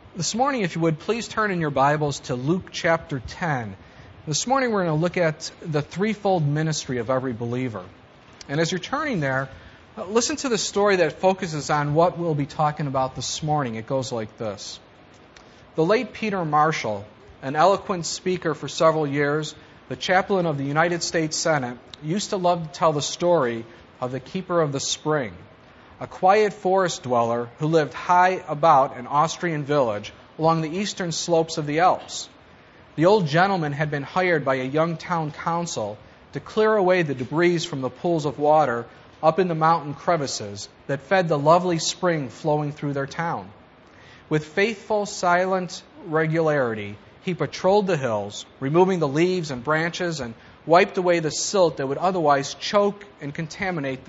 This morning, if you would, please turn in your Bibles to Luke chapter 10. This morning we're going to look at the threefold ministry of every believer. And as you're turning there, listen to the story that focuses on what we'll be talking about this morning. It goes like this. The late Peter Marshall, an eloquent speaker for several years, the chaplain of the United States Senate, used to love to tell the story of the keeper of the spring, a quiet forest dweller who lived high about an Austrian village along the eastern slopes of the Alps. The old gentleman had been hired by a young town council to clear away the debris from the pools of water up in the mountain crevices that fed the lovely spring flowing through their town. With faithful, silent regularity, he patrolled the hills, removing the leaves and branches, and wiped away the silt that would otherwise choke and contaminate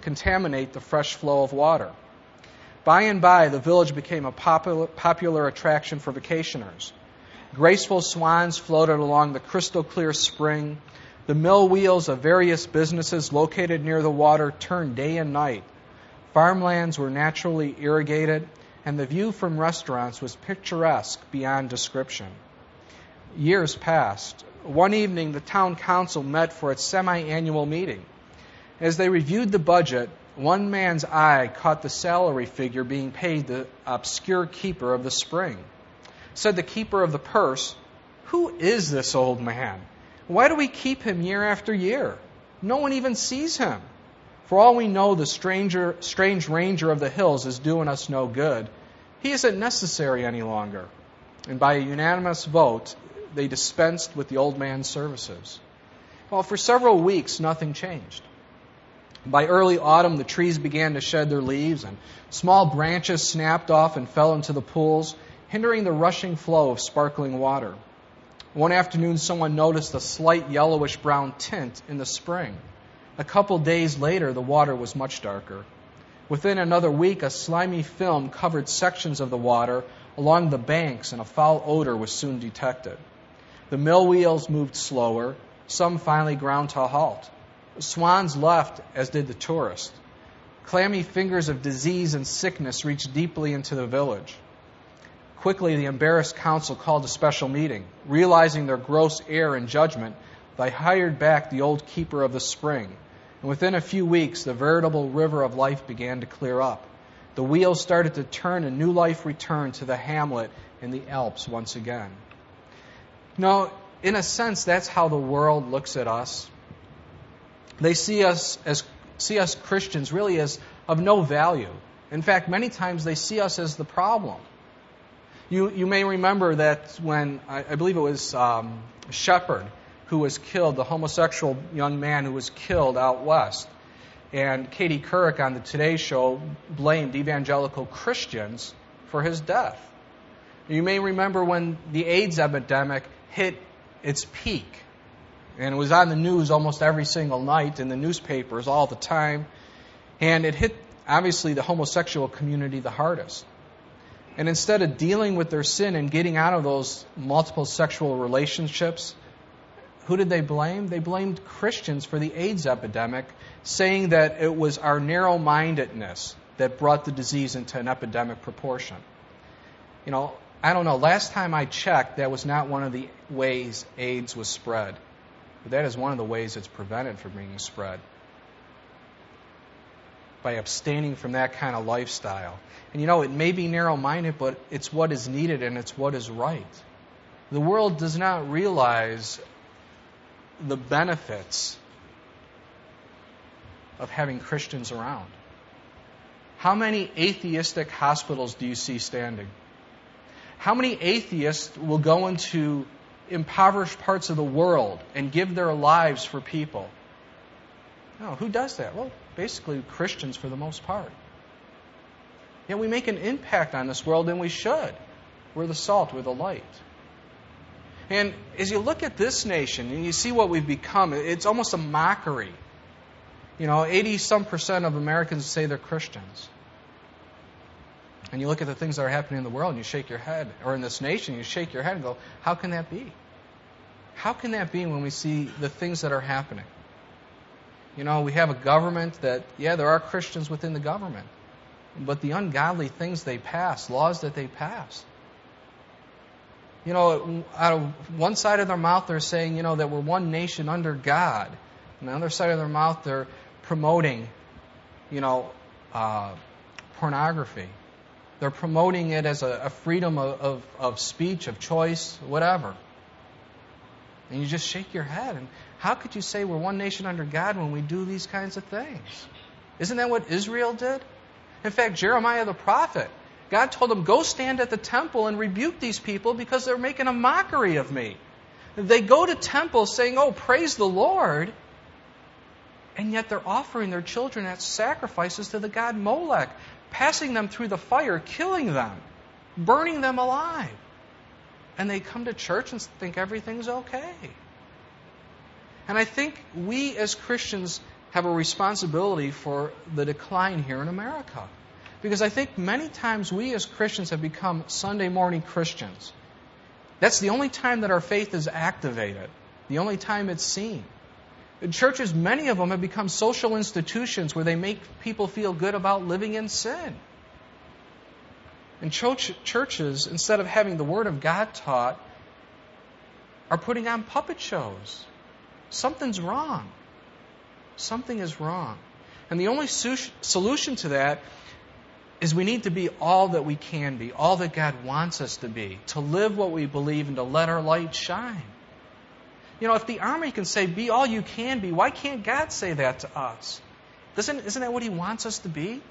the fresh flow of water. By and by, the village became a popular attraction for vacationers. Graceful swans floated along the crystal-clear spring. The mill wheels of various businesses located near the water turned day and night. Farmlands were naturally irrigated, and the view from restaurants was picturesque beyond description. Years passed. One evening, the town council met for its semi-annual meeting. As they reviewed the budget, one man's eye caught the salary figure being paid the obscure keeper of the spring. Said the keeper of the purse, "Who is this old man? Why do we keep him year after year? No one even sees him. For all we know, the strange ranger of the hills is doing us no good. He isn't necessary any longer." And by a unanimous vote, they dispensed with the old man's services. Well, for several weeks, nothing changed. By early autumn, the trees began to shed their leaves, and small branches snapped off and fell into the pools, hindering the rushing flow of sparkling water. One afternoon, someone noticed a slight yellowish-brown tint in the spring. A couple days later, the water was much darker. Within another week, a slimy film covered sections of the water along the banks, and a foul odor was soon detected. The mill wheels moved slower. Some finally ground to a halt. Swans left, as did the tourists. Clammy fingers of disease and sickness reached deeply into the village. Quickly, the embarrassed council called a special meeting. Realizing their gross error in judgment, they hired back the old keeper of the spring. And within a few weeks, the veritable river of life began to clear up. The wheels started to turn, and new life returned to the hamlet in the Alps once again. Now, in a sense, that's how the world looks at us. They see us Christians really as of no value. In fact, many times they see us as the problem. You may remember that when, I believe it was Shepard who was killed, the homosexual young man who was killed out west. And Katie Couric on the Today Show blamed evangelical Christians for his death. You may remember when the AIDS epidemic hit its peak. And it was on the news almost every single night, in the newspapers all the time. And it hit, obviously, the homosexual community the hardest. And instead of dealing with their sin and getting out of those multiple sexual relationships, who did they blame? They blamed Christians for the AIDS epidemic, saying that it was our narrow-mindedness that brought the disease into an epidemic proportion. You know, I don't know. Last time I checked, that was not one of the ways AIDS was spread. But that is one of the ways it's prevented from being spread. By abstaining from that kind of lifestyle. And you know, it may be narrow-minded, but it's what is needed and it's what is right. The world does not realize the benefits of having Christians around. How many atheistic hospitals do you see standing? How many atheists will go into impoverished parts of the world and give their lives for people? No, who does that? Well, basically Christians for the most part. Yeah, we make an impact on this world, and we should. We're the salt, we're the light. And as you look at this nation and you see what we've become, it's almost a mockery. You know, 80-some% of Americans say they're Christians. And you look at the things that are happening in the world and you shake your head, or in this nation, you shake your head and go, how can that be? How can that be when we see the things that are happening? You know, we have a government that, yeah, there are Christians within the government, but the ungodly things they pass, laws that they pass, Out of one side of their mouth they're saying, that we're one nation under God. On the other side of their mouth they're promoting, pornography. They're promoting it as a freedom of speech, of choice, whatever. And you just shake your head. And how could you say we're one nation under God when we do these kinds of things? Isn't that what Israel did? In fact, Jeremiah the prophet, God told him, go stand at the temple and rebuke these people because they're making a mockery of me. They go to temples saying, oh, praise the Lord, and yet they're offering their children as sacrifices to the god Molech, passing them through the fire, killing them, burning them alive. And they come to church and think everything's okay. And I think we as Christians have a responsibility for the decline here in America. Because I think many times we as Christians have become Sunday morning Christians. That's the only time that our faith is activated, the only time it's seen. Churches, many of them have become social institutions where they make people feel good about living in sin. And churches, instead of having the Word of God taught, are putting on puppet shows. Something's wrong. Something is wrong. And the only solution to that is we need to be all that we can be, all that God wants us to be, to live what we believe and to let our light shine. If the army can say, be all you can be, why can't God say that to us? Isn't that what He wants us to be?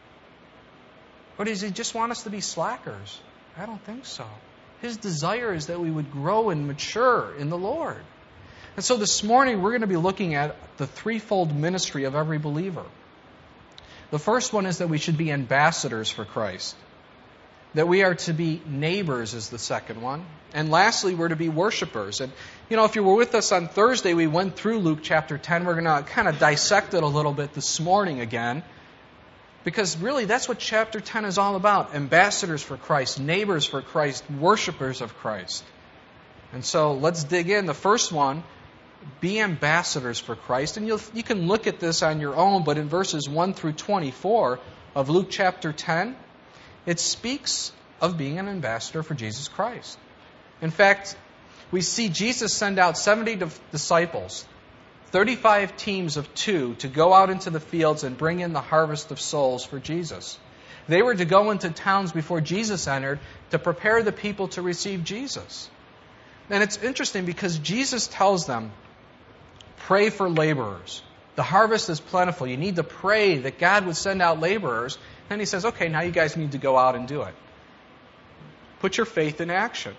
Or does He just want us to be slackers? I don't think so. His desire is that we would grow and mature in the Lord. And so this morning we're going to be looking at the threefold ministry of every believer. The first one is that we should be ambassadors for Christ. That we are to be neighbors is the second one. And lastly, we're to be worshipers. And, if you were with us on Thursday, we went through Luke chapter 10. We're going to kind of dissect it a little bit this morning again. Because really, that's what chapter 10 is all about. Ambassadors for Christ, neighbors for Christ, worshipers of Christ. And so let's dig in. The first one, be ambassadors for Christ. And you can look at this on your own, but in verses 1 through 24 of Luke chapter 10, it speaks of being an ambassador for Jesus Christ. In fact, we see Jesus send out 70 disciples, 35 teams of 2 to go out into the fields and bring in the harvest of souls for Jesus. They were to go into towns before Jesus entered to prepare the people to receive Jesus. And it's interesting because Jesus tells them, pray for laborers. The harvest is plentiful. You need to pray that God would send out laborers. Then He says, okay, now you guys need to go out and do it. Put your faith in action.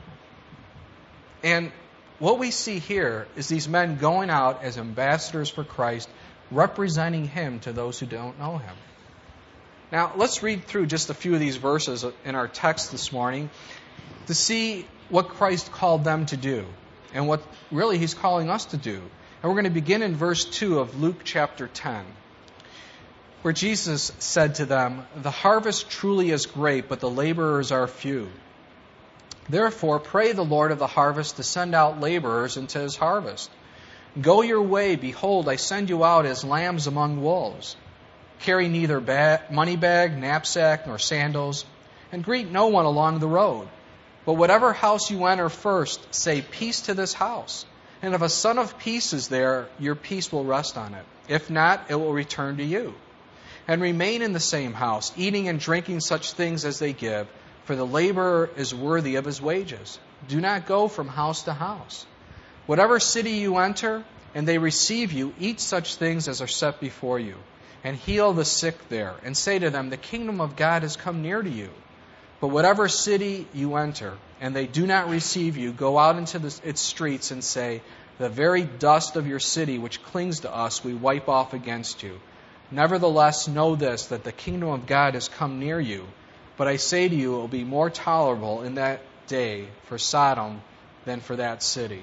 And what we see here is these men going out as ambassadors for Christ, representing Him to those who don't know Him. Now, let's read through just a few of these verses in our text this morning to see what Christ called them to do and what really He's calling us to do. And we're going to begin in verse 2 of Luke chapter 10, where Jesus said to them, the harvest truly is great, but the laborers are few. Therefore, pray the Lord of the harvest to send out laborers into His harvest. Go your way, behold, I send you out as lambs among wolves. Carry neither money bag, knapsack, nor sandals, and greet no one along the road. But whatever house you enter first, say, peace to this house. And if a son of peace is there, your peace will rest on it. If not, it will return to you. And remain in the same house, eating and drinking such things as they give, for the laborer is worthy of his wages. Do not go from house to house. Whatever city you enter, and they receive you, eat such things as are set before you, and heal the sick there, and say to them, the kingdom of God has come near to you. But whatever city you enter, and they do not receive you, go out into its streets and say, the very dust of your city which clings to us we wipe off against you. Nevertheless, know this, that the kingdom of God has come near you. But I say to you, it will be more tolerable in that day for Sodom than for that city.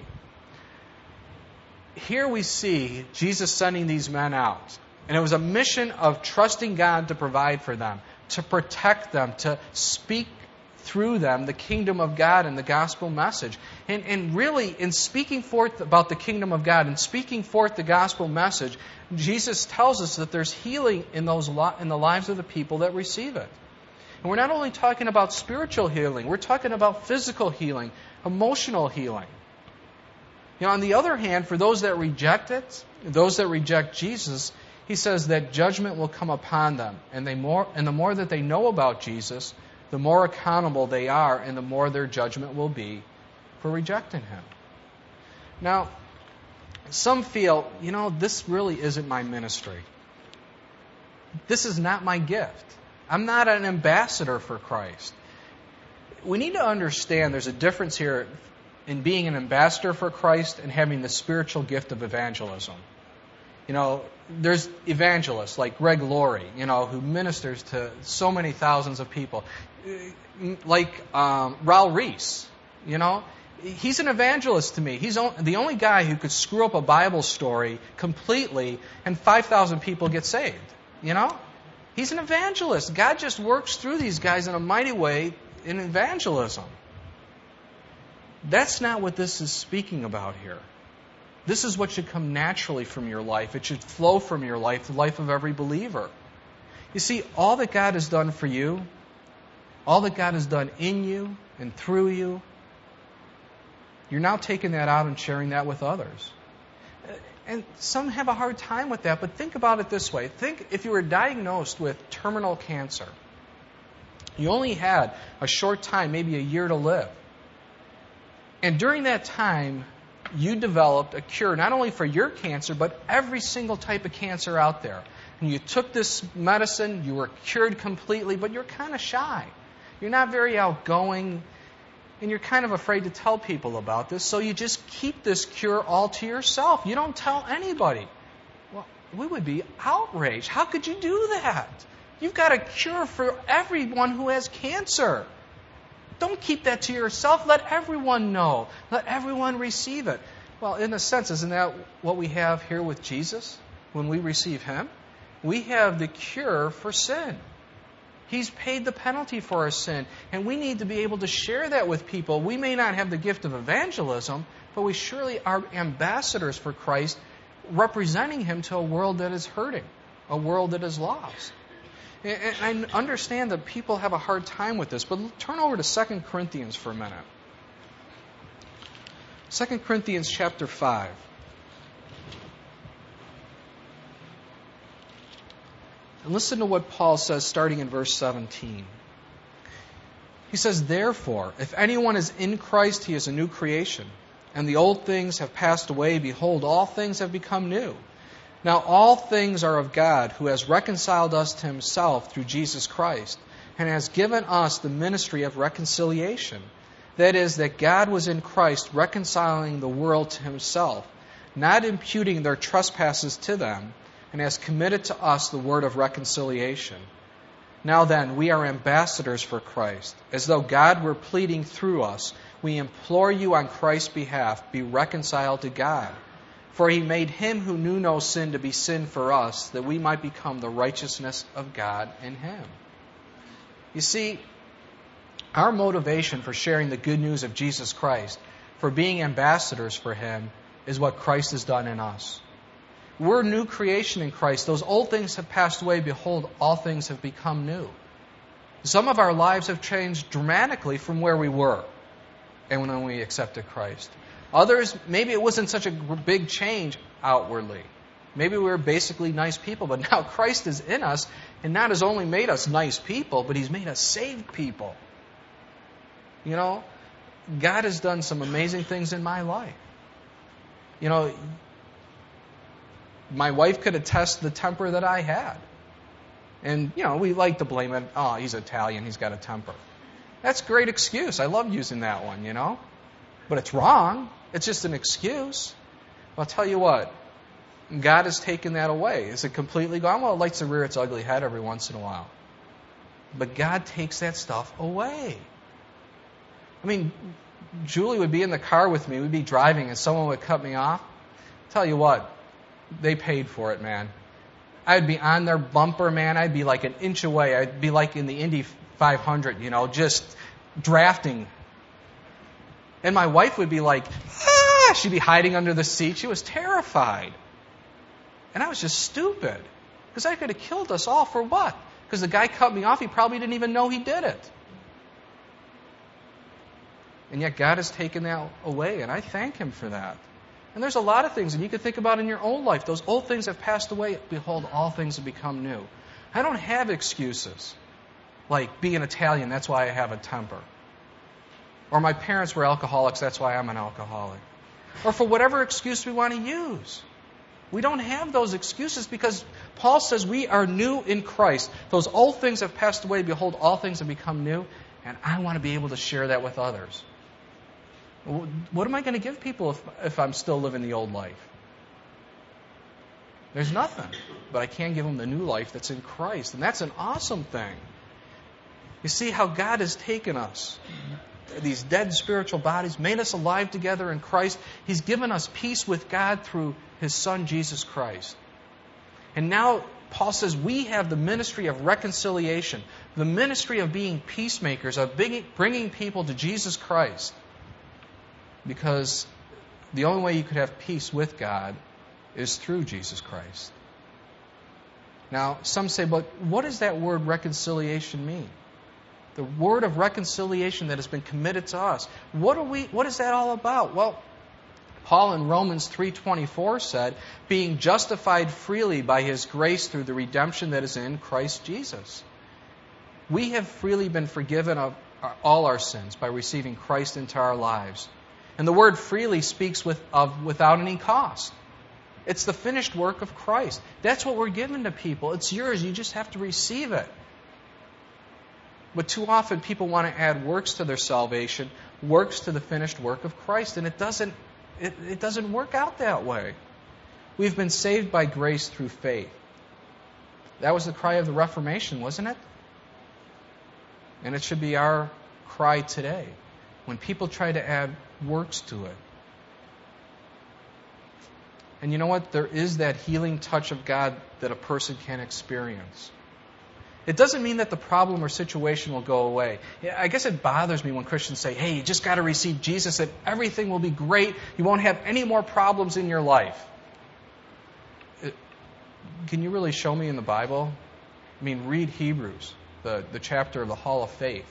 Here we see Jesus sending these men out. And it was a mission of trusting God to provide for them, to protect them, to speak through them the kingdom of God and the gospel message. And really, in speaking forth about the kingdom of God and speaking forth the gospel message, Jesus tells us that there's healing in the lives of the people that receive it. And we're not only talking about spiritual healing, we're talking about physical healing, emotional healing. On the other hand, for those that reject it, those that reject Jesus, he says that judgment will come upon them. And the more that they know about Jesus, the more accountable they are, and the more their judgment will be for rejecting him. Now, some feel, this really isn't my ministry. This is not my gift. I'm not an ambassador for Christ. We need to understand there's a difference here in being an ambassador for Christ and having the spiritual gift of evangelism. There's evangelists like Greg Laurie, who ministers to so many thousands of people. Like Raul Reese, he's an evangelist to me. He's the only guy who could screw up a Bible story completely and 5,000 people get saved. He's an evangelist. God just works through these guys in a mighty way in evangelism. That's not what this is speaking about here. This is what should come naturally from your life. It should flow from your life, the life of every believer. You see, all that God has done for you, all that God has done in you and through you, you're now taking that out and sharing that with others. And some have a hard time with that, but think about it this way. Think if you were diagnosed with terminal cancer. You only had a short time, maybe a year to live. And during that time, you developed a cure not only for your cancer, but every single type of cancer out there. And you took this medicine, you were cured completely, but you're kind of shy. You're not very outgoing, and you're kind of afraid to tell people about this, so you just keep this cure all to yourself. You don't tell anybody. Well, we would be outraged. How could you do that? You've got a cure for everyone who has cancer. Don't keep that to yourself. Let everyone know. Let everyone receive it. Well, in a sense, isn't that what we have here with Jesus? When we receive Him, we have the cure for sin. He's paid the penalty for our sin, and we need to be able to share that with people. We may not have the gift of evangelism, but we surely are ambassadors for Christ, representing Him to a world that is hurting, a world that is lost. And I understand that people have a hard time with this, but turn over to 2 Corinthians for a minute. 2 Corinthians chapter 5. And listen to what Paul says starting in verse 17. He says, "Therefore, if anyone is in Christ, he is a new creation. And the old things have passed away. Behold, all things have become new. Now all things are of God, who has reconciled us to Himself through Jesus Christ, and has given us the ministry of reconciliation. That is, that God was in Christ reconciling the world to Himself, not imputing their trespasses to them, and has committed to us the word of reconciliation. Now then, we are ambassadors for Christ, as though God were pleading through us. We implore you on Christ's behalf, be reconciled to God. For He made Him who knew no sin to be sin for us, that we might become the righteousness of God in Him." You see, our motivation for sharing the good news of Jesus Christ, for being ambassadors for Him, is what Christ has done in us. We're a new creation in Christ. Those old things have passed away. Behold, all things have become new. Some of our lives have changed dramatically from where we were and when we accepted Christ. Others, maybe it wasn't such a big change outwardly. Maybe we were basically nice people, but now Christ is in us, and not has only made us nice people, but He's made us saved people. God has done some amazing things in my life. My wife could attest to the temper that I had. And, we like to blame it. Oh, he's Italian, he's got a temper. That's a great excuse. I love using that one, But it's wrong. It's just an excuse. I'll tell you what. God has taken that away. Is it completely gone? Well, it likes to rear its ugly head every once in a while. But God takes that stuff away. Julie would be in the car with me. We'd be driving and someone would cut me off. Tell you what. They paid for it, man. I'd be on their bumper, man. I'd be like an inch away. I'd be like in the Indy 500, just drafting. And my wife would be like, ah! She'd be hiding under the seat. She was terrified. And I was just stupid. Because I could have killed us all for what? because the guy cut me off. He probably didn't even know he did it. And yet God has taken that away, and I thank Him for that. And there's a lot of things that you could think about in your own life. Those old things have passed away. Behold, all things have become new. I don't have excuses like being Italian, that's why I have a temper. Or my parents were alcoholics, that's why I'm an alcoholic. Or for whatever excuse we want to use. We don't have those excuses because Paul says we are new in Christ. Those old things have passed away. Behold, all things have become new. And I want to be able to share that with others. What am I going to give people if I'm still living the old life? There's nothing. But I can give them the new life that's in Christ. And that's an awesome thing. You see how God has taken us, these dead spiritual bodies, made us alive together in Christ. He's given us peace with God through His Son, Jesus Christ. And now Paul says we have the ministry of reconciliation, the ministry of being peacemakers, of bringing people to Jesus Christ. Because the only way you could have peace with God is through Jesus Christ. Now, some say, but what does that word reconciliation mean? The word of reconciliation that has been committed to us. What is that all about? Well, Paul in Romans 3:24 said, being justified freely by His grace through the redemption that is in Christ Jesus. We have freely been forgiven of all our sins by receiving Christ into our lives. And the word freely speaks without any cost. It's the finished work of Christ. That's what we're given to people. It's yours. You just have to receive it. But too often people want to add works to their salvation, works to the finished work of Christ, and it doesn't work out that way. We've been saved by grace through faith. That was the cry of the Reformation, wasn't it? And it should be our cry today when people try to add works to it. And you know what? There is that healing touch of God that a person can experience. It doesn't mean that the problem or situation will go away. I guess it bothers me when Christians say, hey, you just got to receive Jesus and everything will be great. You won't have any more problems in your life. Can you really show me in the Bible? I mean, read Hebrews, the chapter of the Hall of Faith.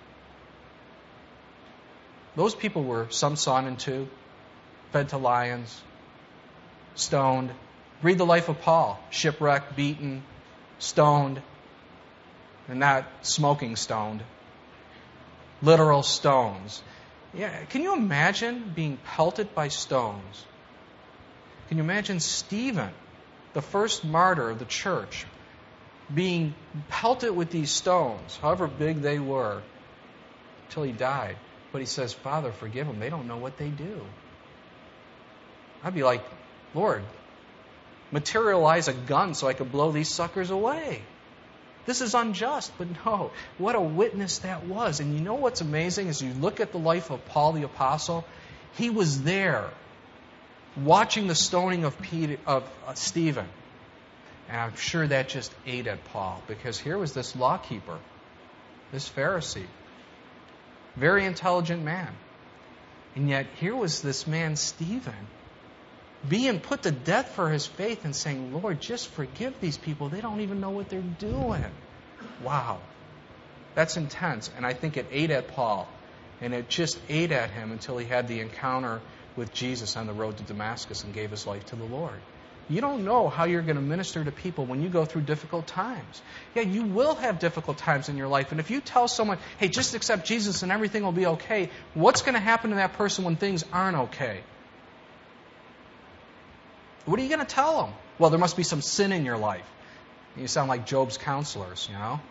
Those people were some sawn in two, fed to lions, stoned. Read the life of Paul, shipwrecked, beaten, stoned. And not smoking stoned. Literal stones. Yeah, can you imagine being pelted by stones? Can you imagine Stephen, the first martyr of the church, being pelted with these stones, however big they were, till he died? But he says, Father, forgive them. They don't know what they do. I'd be like, Lord, materialize a gun so I could blow these suckers away. This is unjust, but no, what a witness that was. And you know what's amazing? As you look at the life of Paul the Apostle, he was there watching the stoning of Stephen. And I'm sure that just ate at Paul, because here was this lawkeeper, this Pharisee, very intelligent man. And yet here was this man, Stephen, being put to death for his faith and saying, Lord, just forgive these people. They don't even know what they're doing. Wow. That's intense. And I think it ate at Paul. And it just ate at him until he had the encounter with Jesus on the road to Damascus and gave his life to the Lord. You don't know how you're going to minister to people when you go through difficult times. Yeah, you will have difficult times in your life. And if you tell someone, hey, just accept Jesus and everything will be okay, what's going to happen to that person when things aren't okay? What are you going to tell them? Well, there must be some sin in your life. You sound like Job's counselors, you know?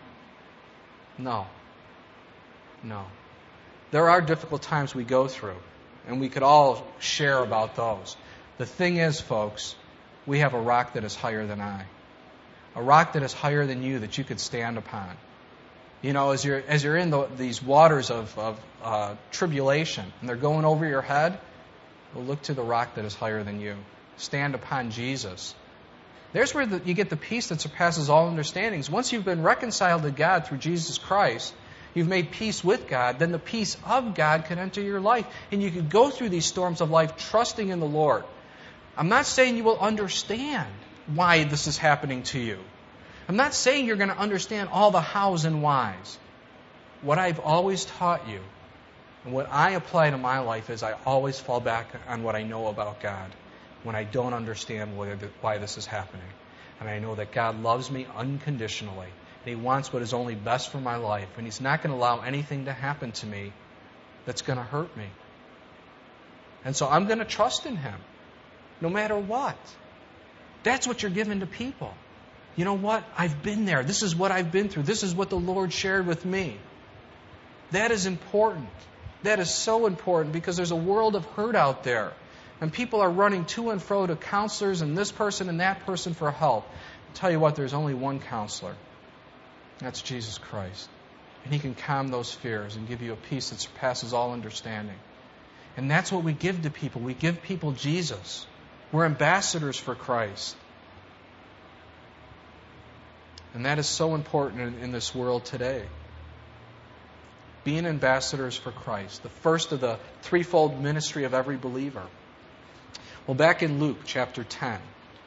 No. There are difficult times we go through, and we could all share about those. The thing is, folks, we have a rock that is higher than I. A rock that is higher than you that you could stand upon. You know, as you're in these waters of tribulation, and they're going over your head, well, look to the rock that is higher than you. Stand upon Jesus. There's where you get the peace that surpasses all understandings. Once you've been reconciled to God through Jesus Christ, you've made peace with God, then the peace of God can enter your life. And you can go through these storms of life trusting in the Lord. I'm not saying you will understand why this is happening to you. I'm not saying you're going to understand all the hows and whys. What I've always taught you, and what I apply to my life, is I always fall back on what I know about God when I don't understand why this is happening. And I know that God loves me unconditionally. And He wants what is only best for my life. And He's not going to allow anything to happen to me that's going to hurt me. And so I'm going to trust in Him, no matter what. That's what you're giving to people. You know what? I've been there. This is what I've been through. This is what the Lord shared with me. That is important. That is so important because there's a world of hurt out there. And people are running to and fro to counselors and this person and that person for help. I'll tell you what, there's only one counselor. That's Jesus Christ. And He can calm those fears and give you a peace that surpasses all understanding. And that's what we give to people. We give people Jesus. We're ambassadors for Christ. And that is so important in this world today. Being ambassadors for Christ, the first of the threefold ministry of every believer. Well, back in Luke chapter 10,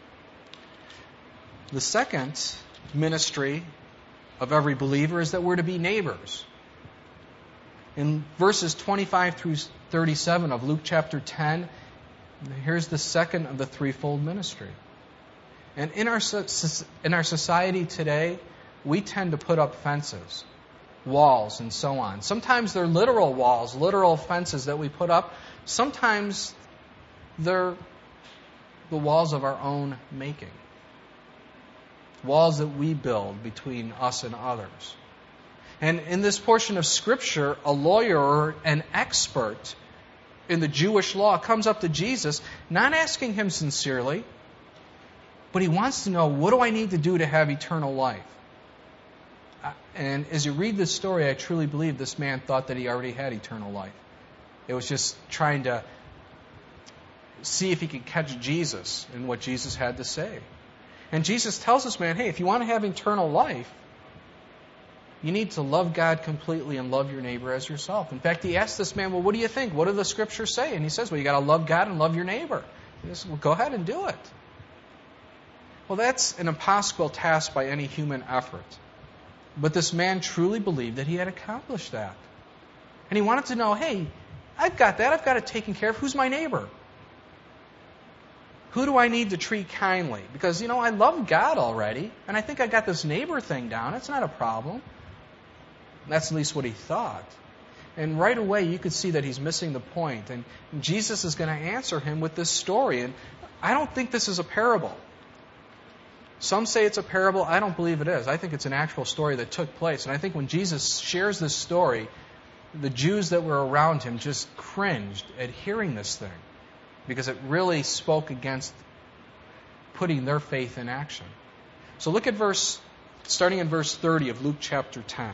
the second ministry of every believer is that we're to be neighbors. In verses 25 through 37 of Luke chapter 10, here's the second of the threefold ministry. And in our society today, we tend to put up fences, walls, and so on. Sometimes they're literal walls, literal fences that we put up. Sometimes they're the walls of our own making. Walls that we build between us and others. And in this portion of Scripture, a lawyer or an expert in the Jewish law comes up to Jesus, not asking Him sincerely, but he wants to know, what do I need to do to have eternal life? And as you read this story, I truly believe this man thought that he already had eternal life. It was just trying to see if he could catch Jesus and what Jesus had to say. And Jesus tells this man, hey, if you want to have eternal life, you need to love God completely and love your neighbor as yourself. In fact, he asked this man, well, what do you think? What do the Scriptures say? And he says, well, you got to love God and love your neighbor. He says, well, go ahead and do it. Well, that's an impossible task by any human effort. But this man truly believed that he had accomplished that. And he wanted to know, hey, I've got that. I've got it taken care of. Who's my neighbor? Who do I need to treat kindly? Because, I love God already, and I think I got this neighbor thing down. It's not a problem. That's at least what he thought. And right away, you could see that he's missing the point. And Jesus is going to answer him with this story. And I don't think this is a parable. Some say it's a parable. I don't believe it is. I think it's an actual story that took place. And I think when Jesus shares this story, the Jews that were around him just cringed at hearing this thing, because it really spoke against putting their faith in action. So look at starting in verse 30 of Luke chapter 10,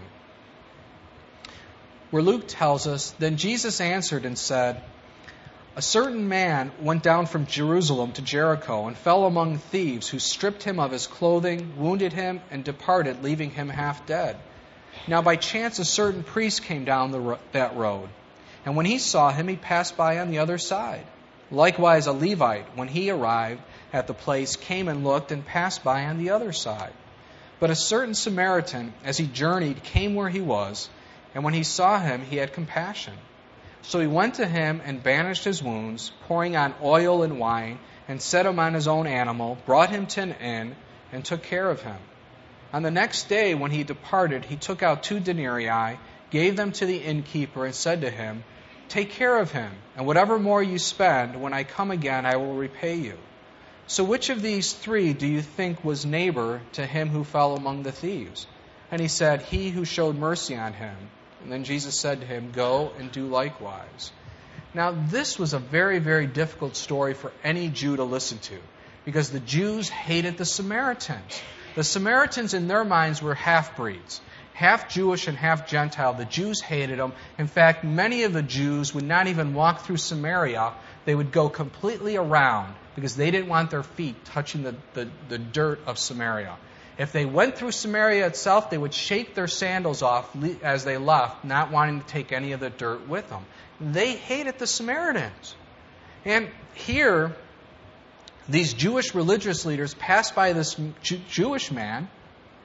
where Luke tells us, then Jesus answered and said, a certain man went down from Jerusalem to Jericho and fell among thieves who stripped him of his clothing, wounded him, and departed, leaving him half dead. Now by chance a certain priest came down that road, and when he saw him, he passed by on the other side. Likewise a Levite, when he arrived at the place, came and looked and passed by on the other side. But a certain Samaritan, as he journeyed, came where he was, and when he saw him, he had compassion. So he went to him and bandaged his wounds, pouring on oil and wine, and set him on his own animal, brought him to an inn, and took care of him. On the next day, when he departed, he took out 2 denarii, gave them to the innkeeper, and said to him, take care of him, and whatever more you spend, when I come again, I will repay you. So which of these 3 do you think was neighbor to him who fell among the thieves? And he said, he who showed mercy on him. And then Jesus said to him, go and do likewise. Now, this was a very, very difficult story for any Jew to listen to, because the Jews hated the Samaritans. The Samaritans, in their minds, were half-breeds, half Jewish and half Gentile. The Jews hated them. In fact, many of the Jews would not even walk through Samaria. They would go completely around, because they didn't want their feet touching the dirt of Samaria. If they went through Samaria itself, they would shake their sandals off as they left, not wanting to take any of the dirt with them. They hated the Samaritans. And here, these Jewish religious leaders passed by this Jewish man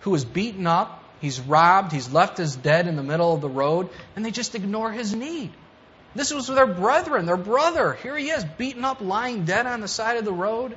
who was beaten up, he's robbed, he's left as dead in the middle of the road, and they just ignore his need. This was their brethren, their brother. Here he is, beaten up, lying dead on the side of the road.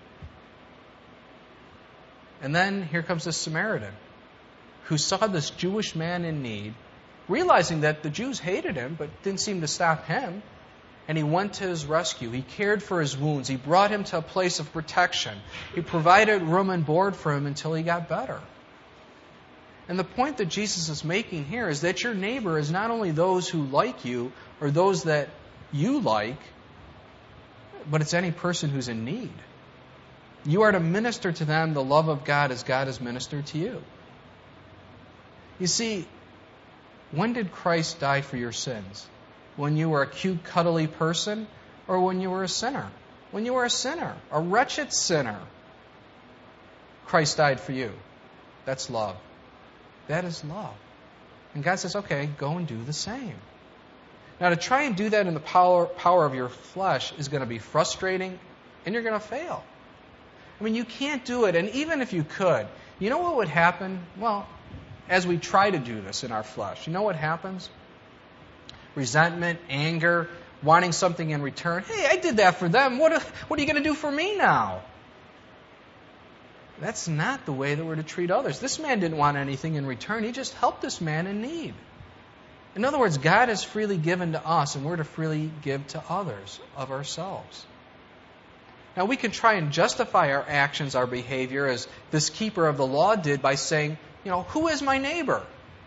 And then here comes this Samaritan who saw this Jewish man in need, realizing that the Jews hated him, but didn't seem to stop him. And he went to his rescue. He cared for his wounds. He brought him to a place of protection. He provided room and board for him until he got better. And the point that Jesus is making here is that your neighbor is not only those who like you or those that you like, but it's any person who's in need. You are to minister to them the love of God as God has ministered to you. You see, when did Christ die for your sins? When you were a cute, cuddly person, or when you were a sinner? When you were a sinner, a wretched sinner, Christ died for you. That's love. That is love. And God says, okay, go and do the same. Now, to try and do that in the power of your flesh is going to be frustrating, and you're going to fail. I mean, you can't do it, and even if you could, you know what would happen? Well, as we try to do this in our flesh, you know what happens? Resentment, anger, wanting something in return. Hey, I did that for them. What are you going to do for me now? That's not the way that we're to treat others. This man didn't want anything in return. He just helped this man in need. In other words, God has freely given to us, and we're to freely give to others of ourselves. Now, we can try and justify our actions, our behavior, as this keeper of the law did by saying, who is my neighbor?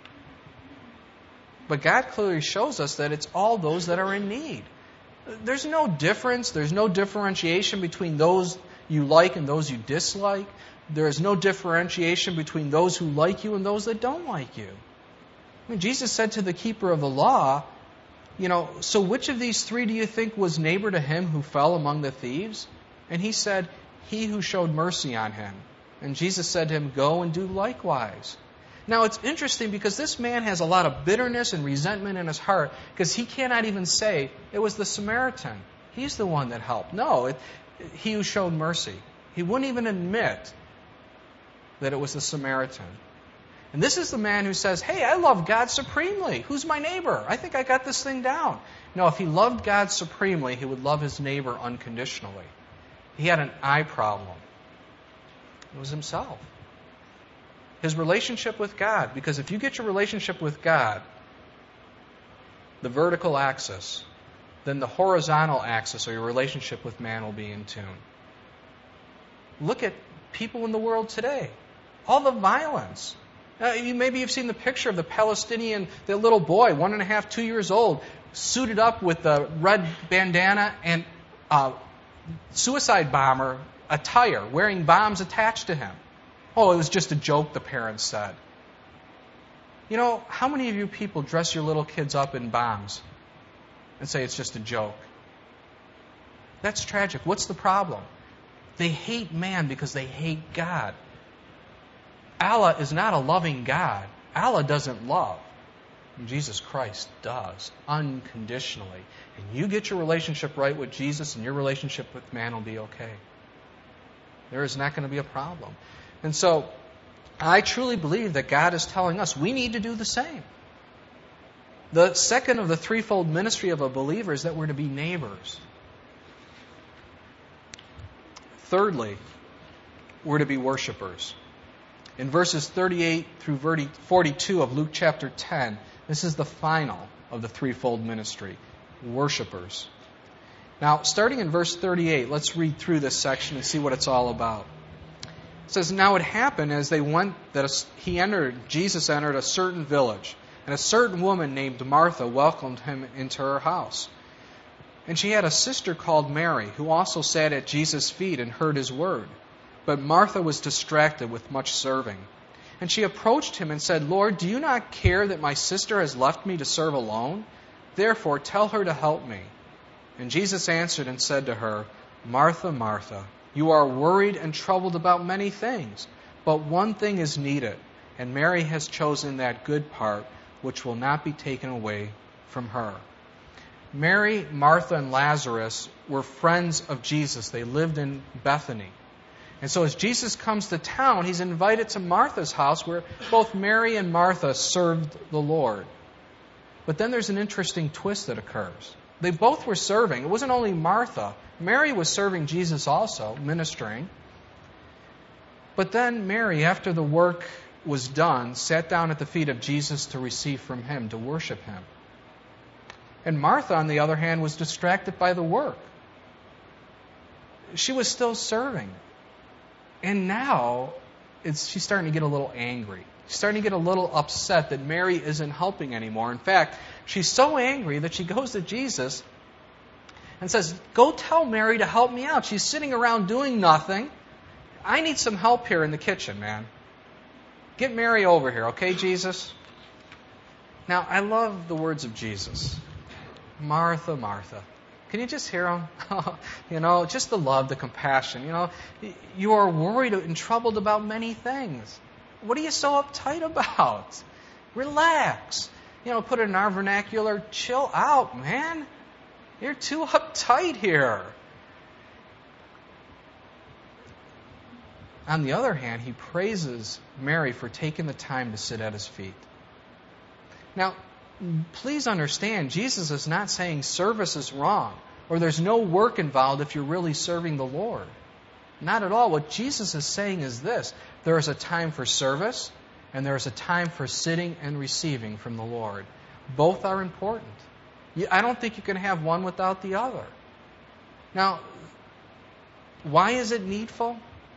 But God clearly shows us that it's all those that are in need. There's no difference. There's no differentiation between those you like and those you dislike. There is no differentiation between those who like you and those that don't like you. I mean, Jesus said to the keeper of the law, so which of these three do you think was neighbor to him who fell among the thieves? And he said, he who showed mercy on him. And Jesus said to him, go and do likewise. Now, it's interesting because this man has a lot of bitterness and resentment in his heart because he cannot even say it was the Samaritan. He's the one that helped. No, he who showed mercy. He wouldn't even admit that it was the Samaritan. And this is the man who says, hey, I love God supremely. Who's my neighbor? I think I got this thing down. No, if he loved God supremely, he would love his neighbor unconditionally. He had an eye problem. It was himself. His relationship with God. Because if you get your relationship with God, the vertical axis, then the horizontal axis, or your relationship with man, will be in tune. Look at people in the world today. All the violence. Maybe you've seen the picture of the Palestinian, the little boy, 1.5, 2 years old, suited up with a red bandana and suicide bomber attire, wearing bombs attached to him. Oh, it was just a joke, the parents said. How many of you people dress your little kids up in bombs and say it's just a joke? That's tragic. What's the problem? They hate man because they hate God. Allah is not a loving God. Allah doesn't love. And Jesus Christ does, unconditionally. And you get your relationship right with Jesus, and your relationship with man will be okay. There is not going to be a problem. And so, I truly believe that God is telling us we need to do the same. The second of the threefold ministry of a believer is that we're to be neighbors. Thirdly, we're to be worshipers. In verses 38 through 42 of Luke chapter 10, this is the final of the threefold ministry. Worshipers. Now, starting in verse 38, let's read through this section and see what it's all about. It says, now it happened as they went that Jesus entered a certain village, and a certain woman named Martha welcomed him into her house. And she had a sister called Mary, who also sat at Jesus' feet and heard his word. But Martha was distracted with much serving. And she approached him and said, Lord, do you not care that my sister has left me to serve alone? Therefore, tell her to help me. And Jesus answered and said to her, Martha, Martha, you are worried and troubled about many things, but one thing is needed, and Mary has chosen that good part, which will not be taken away from her. Mary, Martha, and Lazarus were friends of Jesus. They lived in Bethany. And so as Jesus comes to town, he's invited to Martha's house where both Mary and Martha served the Lord. But then there's an interesting twist that occurs. They both were serving. It wasn't only Martha. Mary was serving Jesus also, ministering. But then Mary, after the work was done, sat down at the feet of Jesus to receive from him, to worship him. And Martha, on the other hand, was distracted by the work. She was still serving. And now she's starting to get a little angry. She's starting to get a little upset that Mary isn't helping anymore. In fact, she's so angry that she goes to Jesus and says, "Go tell Mary to help me out. She's sitting around doing nothing. I need some help here in the kitchen, man. Get Mary over here, okay, Jesus?" Now, I love the words of Jesus. Martha, Martha. Can you just hear him? Just the love, the compassion. You are worried and troubled about many things. What are you so uptight about? Relax. Put it in our vernacular, chill out, man. You're too uptight here. On the other hand, he praises Mary for taking the time to sit at his feet. Now, please understand, Jesus is not saying service is wrong or there's no work involved if you're really serving the Lord. Not at all. What Jesus is saying is this: there is a time for service and there is a time for sitting and receiving from the Lord. Both are important. I don't think you can have one without the other. Now, why is it needful?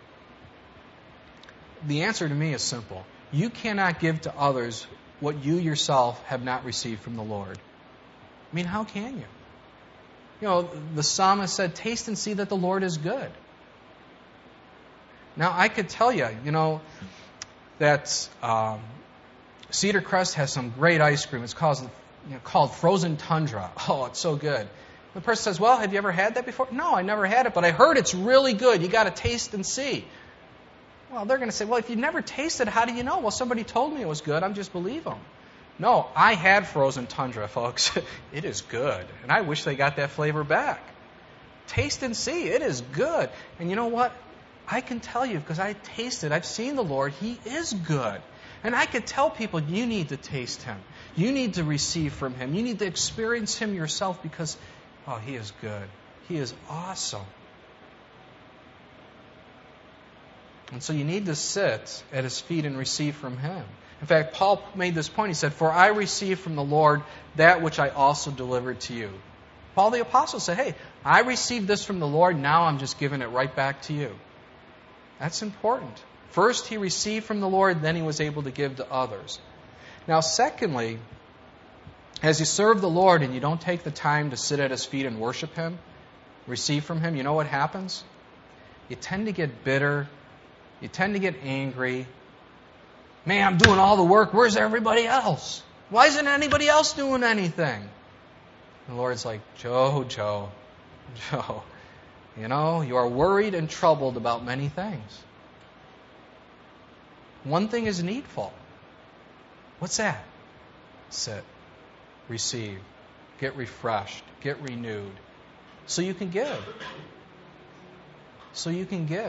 The answer to me is simple. You cannot give to others what you yourself have not received from the Lord. I mean, how can you? The psalmist said, "Taste and see that the Lord is good." Now, I could tell you, that Cedar Crest has some great ice cream. It's called Frozen Tundra. Oh, it's so good. The person says, "Well, have you ever had that before?" "No, I never had it, but I heard it's really good. You got to taste and see." Well, they're going to say, "Well, if you've never tasted, how do you know?" "Well, somebody told me it was good. I'm just believe them." No, I had Frozen Tundra, folks. It is good. And I wish they got that flavor back. Taste and see. It is good. And you know what? I can tell you, because I tasted, I've seen the Lord. He is good. And I could tell people, you need to taste Him. You need to receive from Him. You need to experience Him yourself because, He is good. He is awesome. And so you need to sit at His feet and receive from Him. In fact, Paul made this point. He said, "For I received from the Lord that which I also delivered to you." Paul the Apostle said, "Hey, I received this from the Lord. Now I'm just giving it right back to you." That's important. First, he received from the Lord, then he was able to give to others. Now, secondly, as you serve the Lord and you don't take the time to sit at His feet and worship Him, receive from Him, you know what happens? You tend to get bitter. You tend to get angry. "Man, I'm doing all the work. Where's everybody else? Why isn't anybody else doing anything?" And the Lord's like, Joe, you are worried and troubled about many things. One thing is needful. What's that? Sit, receive, get refreshed, get renewed, so you can give. So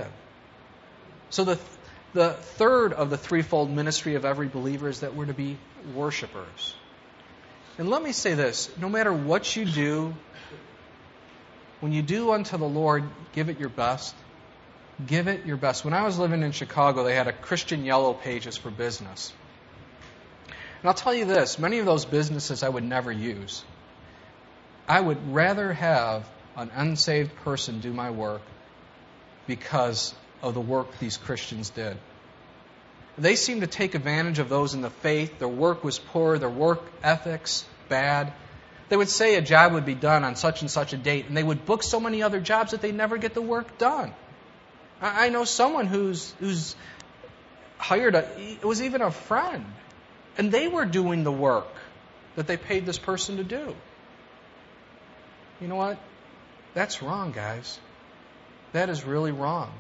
the third of the threefold ministry of every believer is that we're to be worshipers. And let me say this, no matter what you do, when you do unto the Lord, give it your best. Give it your best. When I was living in Chicago, they had a Christian Yellow Pages for business. And I'll tell you this, many of those businesses I would never use. I would rather have an unsaved person do my work because of the work these Christians did. They seemed to take advantage of those in the faith. Their work was poor, their work ethics bad. They would say a job would be done on such and such a date, and they would book so many other jobs that they never get the work done. I know someone who's hired it was even a friend, and they were doing the work that they paid this person to do. You know what? That's wrong, guys. That is really wrong.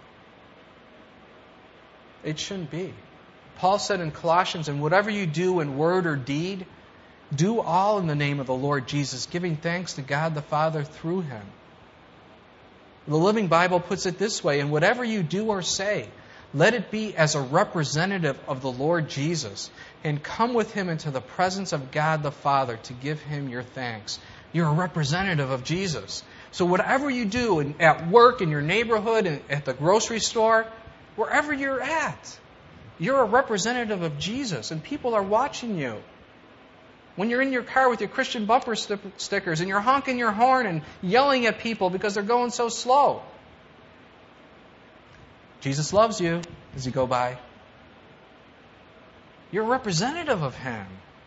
It shouldn't be. Paul said in Colossians, "And whatever you do in word or deed, do all in the name of the Lord Jesus, giving thanks to God the Father through Him." The Living Bible puts it this way, and whatever you do or say, let it be as a representative of the Lord Jesus, and come with Him into the presence of God the Father to give Him your thanks. You're a representative of Jesus. So whatever you do at work, in your neighborhood, at the grocery store, wherever you're at, you're a representative of Jesus, and people are watching you. When you're in your car with your Christian bumper stickers and you're honking your horn and yelling at people because they're going so slow, Jesus loves you as you go by. You're a representative of Him.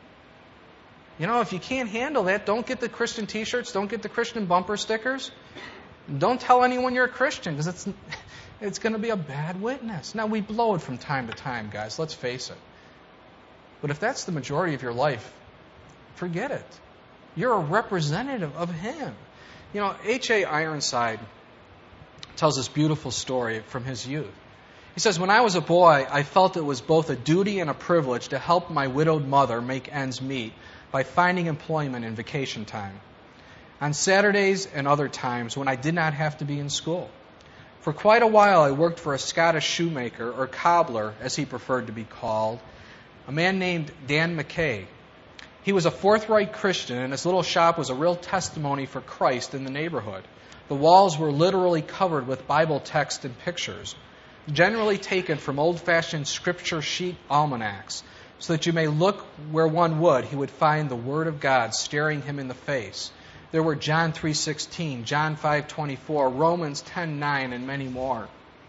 You know, if you can't handle that, don't get the Christian t-shirts, don't get the Christian bumper stickers. Don't tell anyone you're a Christian, because it's going to be a bad witness. Now, we blow it from time to time, guys, let's face it. But if that's the majority of your life, forget it. You're a representative of Him. You know, H.A. Ironside tells this beautiful story from his youth. He says, when I was a boy, I felt it was both a duty and a privilege to help my widowed mother make ends meet by finding employment in vacation time, on Saturdays and other times when I did not have to be in school. For quite a while, I worked for a Scottish shoemaker, or cobbler, as he preferred to be called, a man named Dan McKay. He was a forthright Christian, and his little shop was a real testimony for Christ in the neighborhood. The walls were literally covered with Bible text and pictures, generally taken from old-fashioned scripture sheet almanacs, so that you may look where one would, he would find the Word of God staring him in the face. There were John 3:16, John 5:24, Romans 10:9, and many more.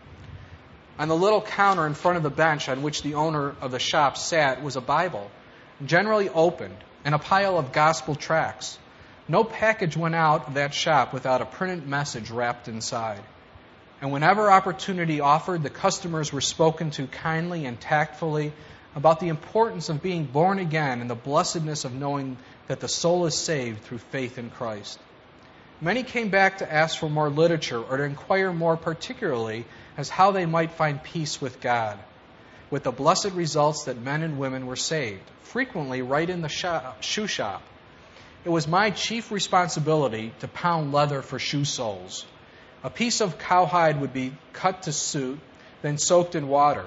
On the little counter in front of the bench on which the owner of the shop sat was a Bible, generally opened, and a pile of gospel tracts. No package went out of that shop without a printed message wrapped inside. And whenever opportunity offered, the customers were spoken to kindly and tactfully about the importance of being born again and the blessedness of knowing that the soul is saved through faith in Christ. Many came back to ask for more literature or to inquire more particularly as how they might find peace with God, with the blessed results that men and women were saved, frequently right in the shoe shop. It was my chief responsibility to pound leather for shoe soles. A piece of cowhide would be cut to suit, then soaked in water.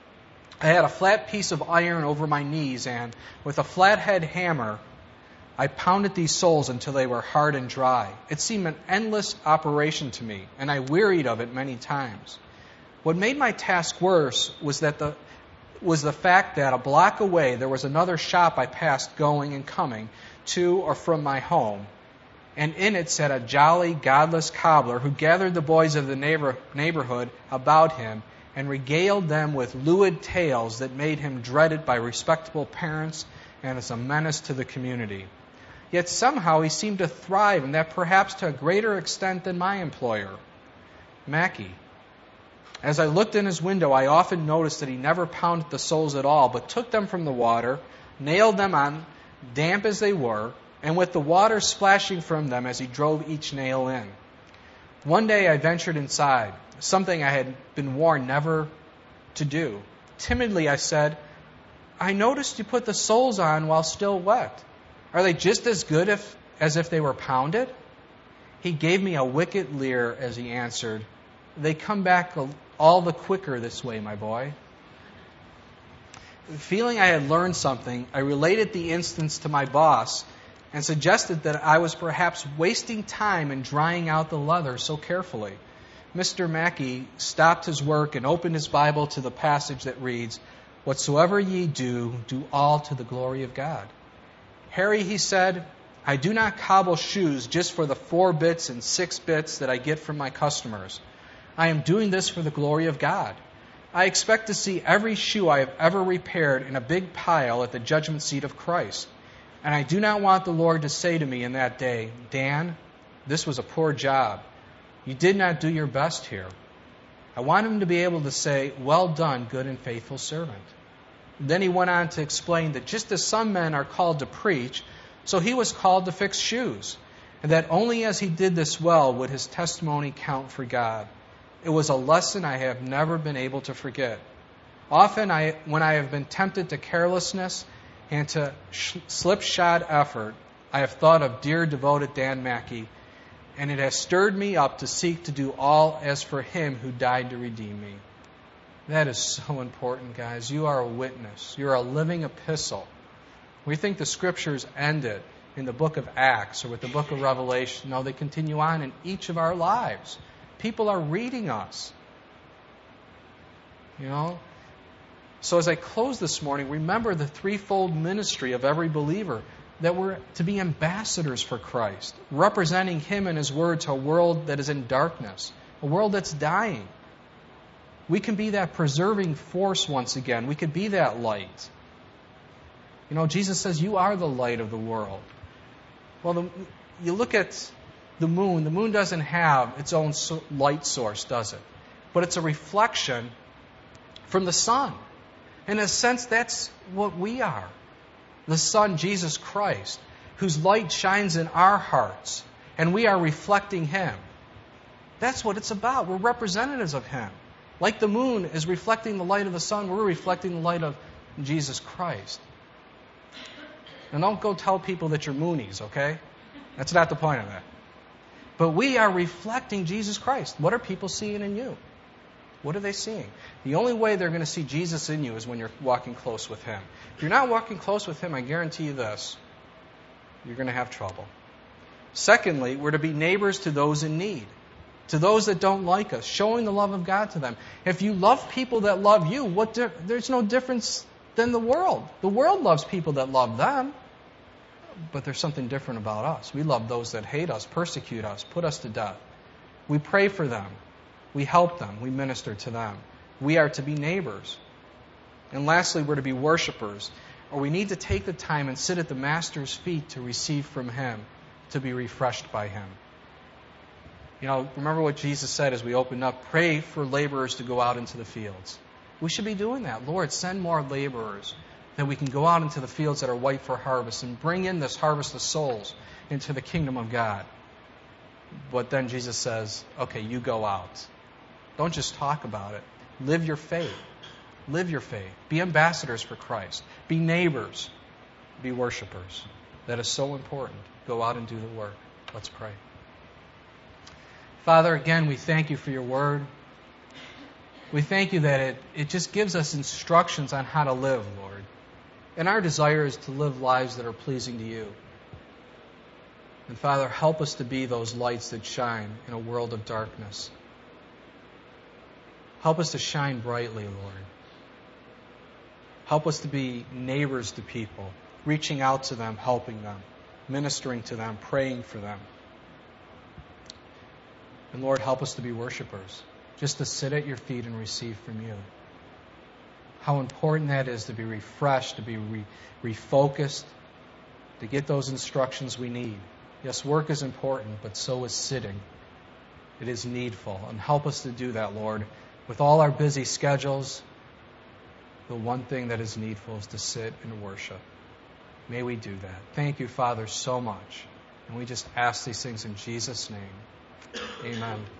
I had a flat piece of iron over my knees, and with a flathead hammer, I pounded these soles until they were hard and dry. It seemed an endless operation to me, and I wearied of it many times. What made my task worse was the fact that a block away there was another shop I passed going and coming to or from my home, and in it sat a jolly, godless cobbler who gathered the boys of the neighborhood about him and regaled them with lewd tales that made him dreaded by respectable parents and as a menace to the community. Yet somehow he seemed to thrive, and that perhaps to a greater extent than my employer, Mackey. As I looked in his window, I often noticed that he never pounded the soles at all, but took them from the water, nailed them on, damp as they were, and with the water splashing from them as he drove each nail in. One day I ventured inside, something I had been warned never to do. Timidly I said, "I noticed you put the soles on while still wet. Are they just as good as if they were pounded?" He gave me a wicked leer as he answered, "They come back all the quicker this way, my boy." Feeling I had learned something, I related the instance to my boss and suggested that I was perhaps wasting time in drying out the leather so carefully. Mr. Mackey stopped his work and opened his Bible to the passage that reads, "Whatsoever ye do, do all to the glory of God." "Harry," he said, "I do not cobble shoes just for the 4 bits and 6 bits that I get from my customers. I am doing this for the glory of God. I expect to see every shoe I have ever repaired in a big pile at the judgment seat of Christ. And I do not want the Lord to say to me in that day, 'Dan, this was a poor job. You did not do your best here.' I want him to be able to say, 'Well done, good and faithful servant.'" Then he went on to explain that just as some men are called to preach, so he was called to fix shoes, and that only as he did this well would his testimony count for God. It was a lesson I have never been able to forget. Often, when I have been tempted to carelessness and to slipshod effort, I have thought of dear, devoted Dan Mackey and it has stirred me up to seek to do all as for Him who died to redeem me. That is so important, guys. You are a witness. You're a living epistle. We think the Scriptures ended in the book of Acts or with the book of Revelation. No, they continue on in each of our lives. People are reading us. You know? So as I close this morning, remember the threefold ministry of every believer, that we're to be ambassadors for Christ, representing Him and His Word to a world that is in darkness, a world that's dying. We can be that preserving force once again. We could be that light. You know, Jesus says, you are the light of the world. Well, you look at the moon. The moon doesn't have its own light source, does it? But it's a reflection from the sun. In a sense, that's what we are. The Son, Jesus Christ, whose light shines in our hearts, and we are reflecting Him. That's what it's about. We're representatives of Him. Like the moon is reflecting the light of the sun, we're reflecting the light of Jesus Christ. And don't go tell people that you're moonies, okay? That's not the point of that. But we are reflecting Jesus Christ. What are people seeing in you? What are they seeing? The only way they're going to see Jesus in you is when you're walking close with Him. If you're not walking close with Him, I guarantee you this, you're going to have trouble. Secondly, we're to be neighbors to those in need, to those that don't like us, showing the love of God to them. If you love people that love you, there's no difference than the world. The world loves people that love them, but there's something different about us. We love those that hate us, persecute us, put us to death. We pray for them. We help them. We minister to them. We are to be neighbors. And lastly, we're to be worshipers, or we need to take the time and sit at the Master's feet to receive from Him, to be refreshed by Him. You know, remember what Jesus said as we opened up, pray for laborers to go out into the fields. We should be doing that. Lord, send more laborers that we can go out into the fields that are white for harvest and bring in this harvest of souls into the kingdom of God. But then Jesus says, okay, you go out. Don't just talk about it. Live your faith. Live your faith. Be ambassadors for Christ. Be neighbors. Be worshipers. That is so important. Go out and do the work. Let's pray. Father, again, we thank You for Your word. We thank You that it just gives us instructions on how to live, Lord. And our desire is to live lives that are pleasing to You. And Father, help us to be those lights that shine in a world of darkness. Help us to shine brightly, Lord. Help us to be neighbors to people, reaching out to them, helping them, ministering to them, praying for them. And Lord, help us to be worshipers, just to sit at Your feet and receive from You. How important that is to be refreshed, to be refocused, to get those instructions we need. Yes, work is important, but so is sitting. It is needful. And help us to do that, Lord. With all our busy schedules, the one thing that is needful is to sit and worship. May we do that. Thank You, Father, so much. And we just ask these things in Jesus' name. Amen.